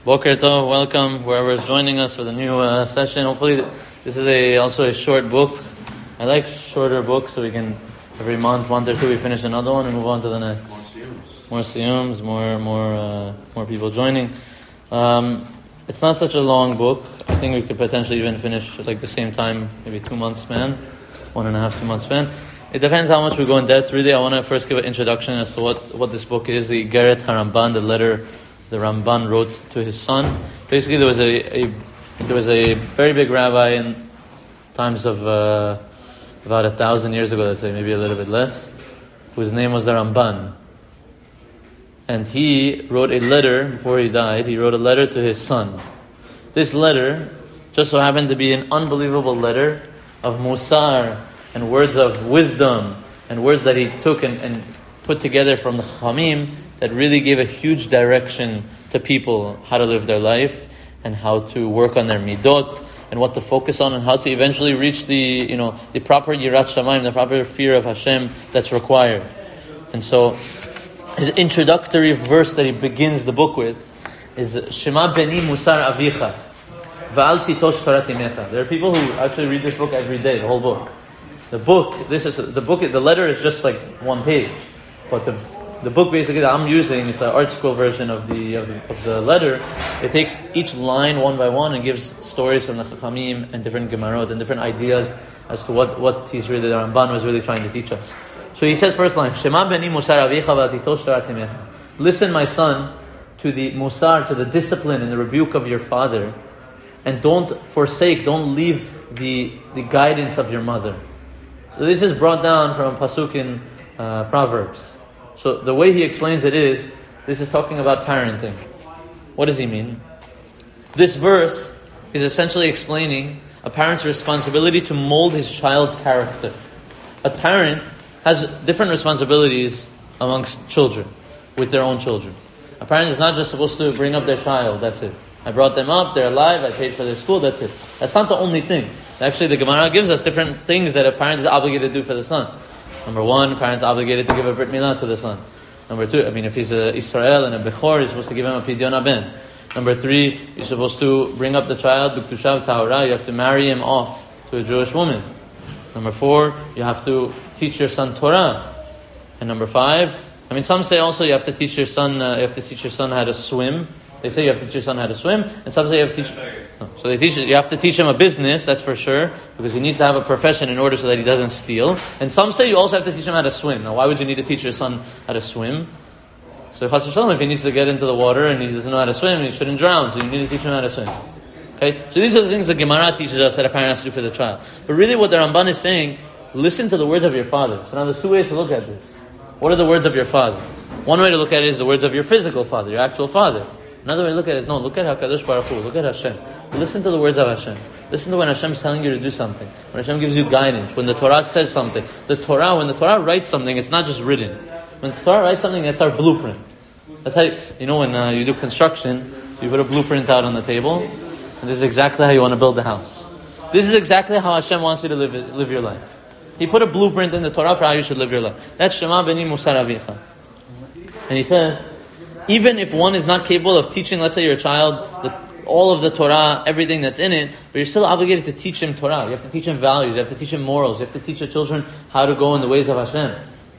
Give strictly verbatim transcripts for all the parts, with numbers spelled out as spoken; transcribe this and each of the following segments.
Boker Tov, welcome whoever is joining us for the new uh, session. Hopefully this is a also a short book. I like shorter books so we can, every month, month or two, we finish another one and move on to the next. More siyums, more more uh, more people joining. Um, it's not such a long book. I think we could potentially even finish at like the same time, maybe two months span, one and a half, two months span. It depends how much we go in depth. Really, I want to first give an introduction as to what, what this book is, the Igeret HaRamban, the letter the Ramban wrote to his son. Basically, there was a, a there was a very big rabbi in times of uh, about a thousand years ago, let's say, maybe a little bit less, whose name was the Ramban. And he wrote a letter, before he died, he wrote a letter to his son. This letter just so happened to be an unbelievable letter of musar and words of wisdom and words that he took and, and put together from the Chachamim that really gave a huge direction to people how to live their life and how to work on their midot and what to focus on and how to eventually reach the, you know, the proper yirat shamayim, the proper fear of Hashem that's required. And so his introductory verse that he begins the book with is Shema beni musar avicha va'al titosh Torah imecha. There are people who actually read this book every day, the whole book. The book, this is the book. The letter is just like one page, but the the book basically that I'm using is the art school version of the of the, of the letter. It takes each line one by one and gives stories from the Chachamim and different Gemarot and different ideas as to what what he's really the Ramban was really trying to teach us. So he says first line, Shema beni musar avicha v'atitosh Torah timecha. Listen, my son, to the musar, to the discipline and the rebuke of your father, and don't forsake, don't leave the the guidance of your mother. So this is brought down from a pasuk in uh, Proverbs. So the way he explains it is, this is talking about parenting. What does he mean? This verse is essentially explaining a parent's responsibility to mold his child's character. A parent has different responsibilities amongst children, with their own children. A parent is not just supposed to bring up their child, that's it. I brought them up, they're alive, I paid for their school, that's it. That's not the only thing. Actually, the Gemara gives us different things that a parent is obligated to do for the son. Number one, parents obligated to give a brit milah to the son. Number two, I mean, if he's a Israel and a Bechor, you're supposed to give him a pidyon haben. Number three, you're supposed to bring up the child, b'ktushav tahora, you have to marry him off to a Jewish woman. Number four, you have to teach your son Torah. And number five, I mean, some say also you have to teach your son, uh, you have to teach your son how to swim. They say you have to teach your son how to swim, and some say you have to teach. No. So they teach you have to teach him a business. That's for sure, because he needs to have a profession in order so that he doesn't steal. And some say you also have to teach him how to swim. Now, why would you need to teach your son how to swim? So if if he needs to get into the water and he doesn't know how to swim, he shouldn't drown. So you need to teach him how to swim. Okay. So these are the things the Gemara teaches us that a parent has to do for the child. But really, what the Ramban is saying: listen to the words of your father. So now there's two ways to look at this. What are the words of your father? One way to look at it is the words of your physical father, your actual father. Another way to look at it is, no, look at HaKadosh Baruch Hu, look at Hashem. Listen to the words of Hashem. Listen to when Hashem is telling you to do something. When Hashem gives you guidance. When the Torah says something. The Torah, when the Torah writes something, it's not just written. When the Torah writes something, that's our blueprint. That's how, you, you know, when uh, you do construction, you put a blueprint out on the table, and this is exactly how you want to build the house. This is exactly how Hashem wants you to live live your life. He put a blueprint in the Torah for how you should live your life. That's Shema beni musar avicha. And he says, even if one is not capable of teaching, let's say your child, the, all of the Torah, everything that's in it, but you're still obligated to teach him Torah. You have to teach him values. You have to teach him morals. You have to teach your children how to go in the ways of Hashem.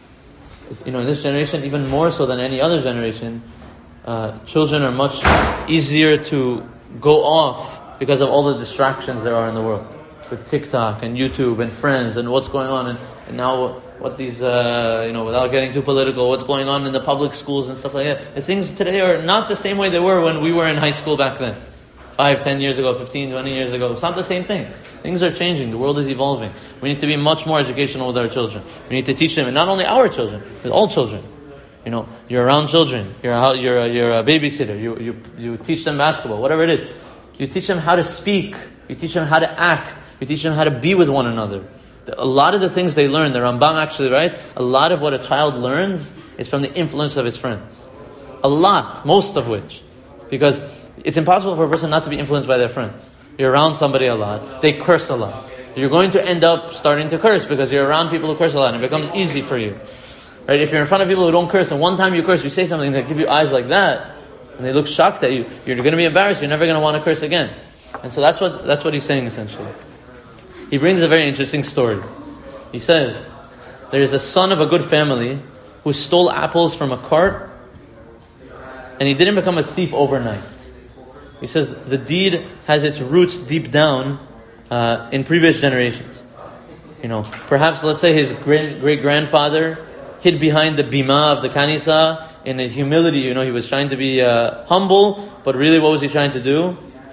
You know, in this generation, even more so than any other generation, uh, children are much easier to go off because of all the distractions there are in the world. With TikTok and YouTube and friends and what's going on and, and now what these, uh, you know, without getting too political, what's going on in the public schools and stuff like that. The things today are not the same way they were when we were in high school back then. Five, ten years ago, fifteen, twenty years ago. It's not the same thing. Things are changing. The world is evolving. We need to be much more educational with our children. We need to teach them, and not only our children, but all children. You know, you're around children. You're a, you're a, you're a babysitter. You, you, you teach them basketball, whatever it is. You teach them how to speak. You teach them how to act. You teach them how to be with one another. A lot of the things they learn, the Rambam actually writes, a lot of what a child learns is from the influence of his friends. A lot, most of which. Because it's impossible for a person not to be influenced by their friends. You're around somebody a lot, they curse a lot. You're going to end up starting to curse because you're around people who curse a lot and it becomes easy for you. Right? If you're in front of people who don't curse and one time you curse, you say something that give you eyes like that, and they look shocked at you, you're going to be embarrassed. You're never going to want to curse again. And so that's what that's what he's saying essentially. He brings a very interesting story. He says, there is a son of a good family who stole apples from a cart, and he didn't become a thief overnight. He says the deed has its roots deep down uh, in previous generations. You know, perhaps let's say his great great grandfather hid behind the bima of the kanisa in a humility. You know, he was trying to be uh, humble, but really, what was he trying to do?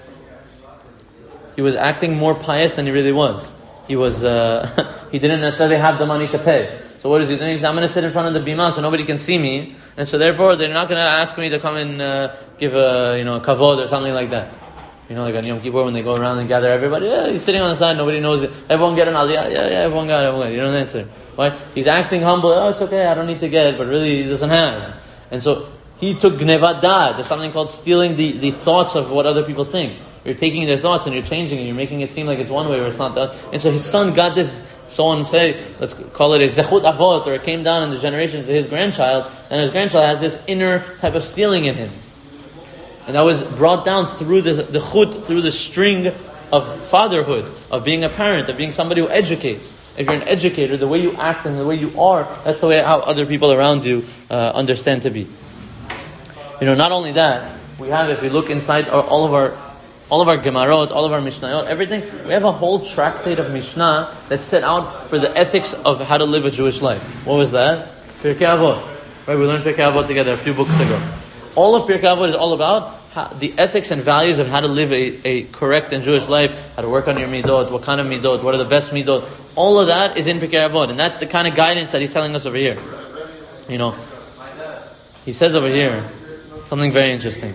He was acting more pious than he really was. He was uh, he didn't necessarily have the money to pay. So what is he doing? He said, I'm going to sit in front of the bima so nobody can see me, and so therefore they're not going to ask me to come and uh, give a you know a kavod or something like that. You know, like on Yom Kippur when they go around and gather everybody, yeah, he's sitting on the side, nobody knows it. Everyone get an aliyah, yeah, yeah, everyone got it, everyone got it. You don't answer. Right? He's acting humble, oh, it's okay, I don't need to get it, but really he doesn't have. And so he took gnevat da'at. There's something called stealing the, the thoughts of what other people think. You're taking their thoughts and you're changing and you're making it seem like it's one way or it's not that. And so his son got this, so on say, let's call it a zechut avot, or it came down in the generations to his grandchild, and his grandchild has this inner type of stealing in him. And that was brought down through the, the chut, through the string of fatherhood, of being a parent, of being somebody who educates. If you're an educator, the way you act and the way you are, that's the way how other people around you uh, understand to be. You know, not only that, we have, if you look inside our, all of our all of our Gemarot, all of our Mishnayot, everything, we have a whole tractate of Mishnah that's set out for the ethics of how to live a Jewish life. What was that? Pirkei Avot. Right, we learned Pirkei Avot together a few books ago. All of Pirkei Avot is all about how, the ethics and values of how to live a, a correct and Jewish life, how to work on your midot, what kind of midot, what are the best midot. All of that is in Pirkei Avot, and that's the kind of guidance that he's telling us over here. You know, he says over here something very interesting.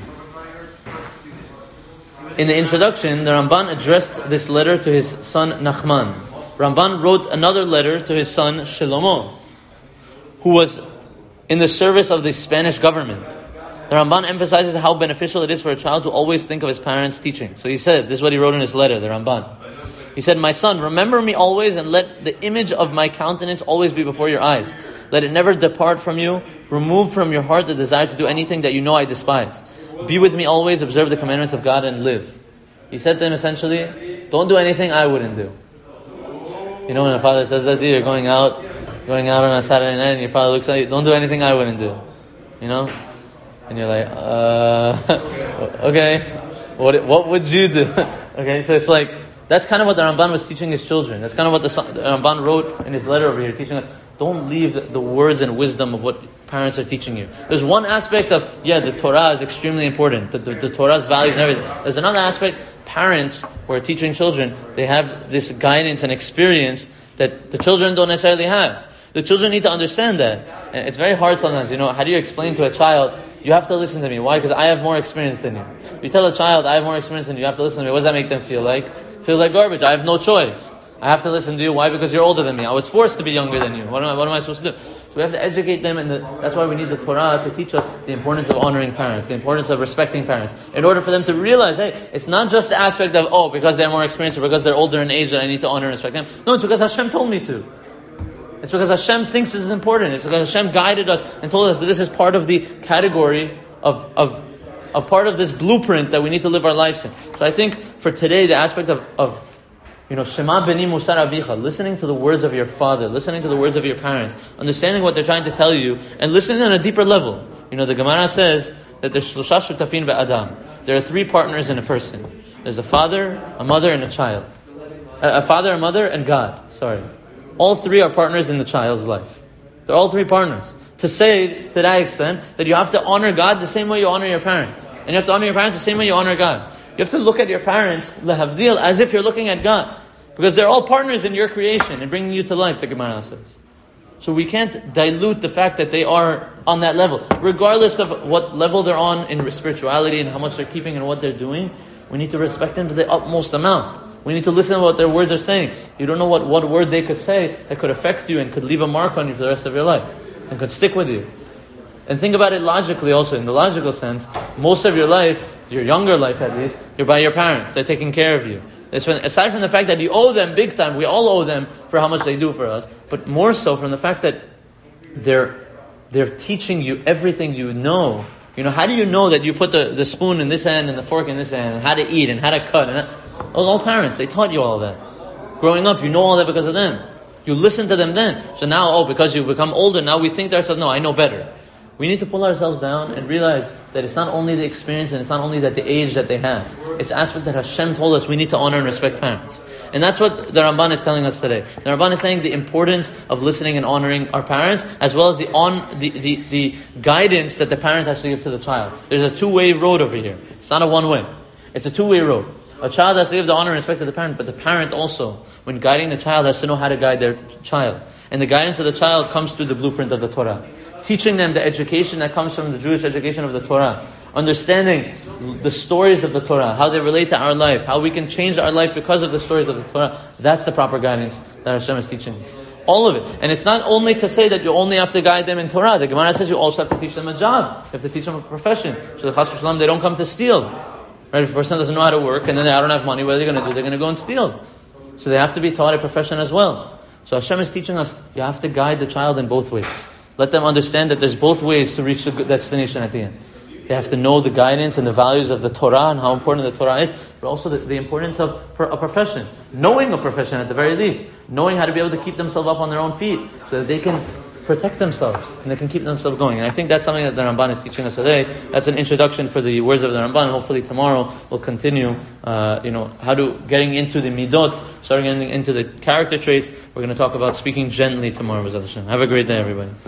In the introduction, the Ramban addressed this letter to his son Nachman. Ramban wrote another letter to his son Shlomo, who was in the service of the Spanish government. The Ramban emphasizes how beneficial it is for a child to always think of his parents' teaching. So he said, this is what he wrote in his letter, the Ramban. He said, my son, remember me always and let the image of my countenance always be before your eyes. Let it never depart from you. Remove from your heart the desire to do anything that you know I despise. Be with me always, observe the commandments of God and live. He said to him essentially, don't do anything I wouldn't do. You know when a father says that to you, you're going out, going out on a Saturday night and your father looks at you, don't do anything I wouldn't do. You know? And you're like, uh, okay, what what would you do? Okay, so it's like, that's kind of what the Ramban was teaching his children. That's kind of what the, the Ramban wrote in his letter over here, teaching us, don't leave the words and wisdom of what parents are teaching you. There's one aspect of, yeah, the Torah is extremely important, the, the, the Torah's values and everything. There's another aspect, parents who are teaching children, they have this guidance and experience that the children don't necessarily have. The children need to understand that. And it's very hard sometimes, you know, how do you explain to a child, you have to listen to me. Why? Because I have more experience than you. You tell a child, I have more experience than you, you have to listen to me. What does that make them feel like? It feels like garbage. I have no choice. I have to listen to you. Why? Because you're older than me. I was forced to be younger than you. What am I, what am I supposed to do? So we have to educate them, and the, that's why we need the Torah to teach us the importance of honoring parents, the importance of respecting parents, in order for them to realize, hey, it's not just the aspect of, oh, because they're more experienced or because they're older in age that I need to honor and respect them. No, it's because Hashem told me to. It's because Hashem thinks this is important. It's because Hashem guided us and told us that this is part of the category of of of part of this blueprint that we need to live our lives in. So I think for today, the aspect of, of you know, Shema beni musar avicha, listening to the words of your father, listening to the words of your parents, understanding what they're trying to tell you, and listening on a deeper level. You know, the Gemara says that there's shlosha shutafin be'adam. There are three partners in a person. There's a father, a mother, and a child. A, a father, a mother, and God. Sorry. All three are partners in the child's life. They're all three partners. To say, to that extent, that you have to honor God the same way you honor your parents. And you have to honor your parents the same way you honor God. You have to look at your parents, lehavdil, as if you're looking at God. Because they're all partners in your creation and bringing you to life, the Gemara says. So we can't dilute the fact that they are on that level. Regardless of what level they're on in spirituality and how much they're keeping and what they're doing, we need to respect them to the utmost amount. We need to listen to what their words are saying. You don't know what, what word they could say that could affect you and could leave a mark on you for the rest of your life. And could stick with you. And think about it logically also, in the logical sense. Most of your life, your younger life at least, you're by your parents. They're taking care of you. When, aside from the fact that you owe them big time, we all owe them for how much they do for us, but more so from the fact that they're they're teaching you everything you know You know, how do you know that you put the, the spoon in this hand and the fork in this hand, and how to eat and how to cut? And that? Well, all parents, they taught you all that. Growing up, you know all that because of them. You listen to them then. So now, oh, because you become older, now we think to ourselves, no, I know better. We need to pull ourselves down and realize that it's not only the experience and it's not only that the age that they have. It's the aspect that Hashem told us we need to honor and respect parents. And that's what the Ramban is telling us today. The Ramban is saying the importance of listening and honoring our parents, as well as the on the, the, the guidance that the parent has to give to the child. There's a two-way road over here. It's not a one-way. It's a two-way road. A child has to give the honor and respect to the parent, but the parent also, when guiding the child, has to know how to guide their child. And the guidance of the child comes through the blueprint of the Torah. Teaching them the education that comes from the Jewish education of the Torah. Understanding the stories of the Torah, how they relate to our life, how we can change our life because of the stories of the Torah. That's the proper guidance that Hashem is teaching. All of it. And it's not only to say that you only have to guide them in Torah. The Gemara says you also have to teach them a job. You have to teach them a profession. So the Chas v'Shalom, they don't come to steal. Right? If a person doesn't know how to work and then they don't have money, what are they going to do? They're going to go and steal. So they have to be taught a profession as well. So Hashem is teaching us, you have to guide the child in both ways. Let them understand that there's both ways to reach the destination at the end. They have to know the guidance and the values of the Torah and how important the Torah is, but also the, the importance of a profession. Knowing a profession at the very least. Knowing how to be able to keep themselves up on their own feet so that they can protect themselves and they can keep themselves going. And I think that's something that the Ramban is teaching us today. That's an introduction for the words of the Ramban. And hopefully tomorrow we'll continue, uh, you know, how to, getting into the midot, starting getting into the character traits. We're going to talk about speaking gently tomorrow. Have a great day, everybody.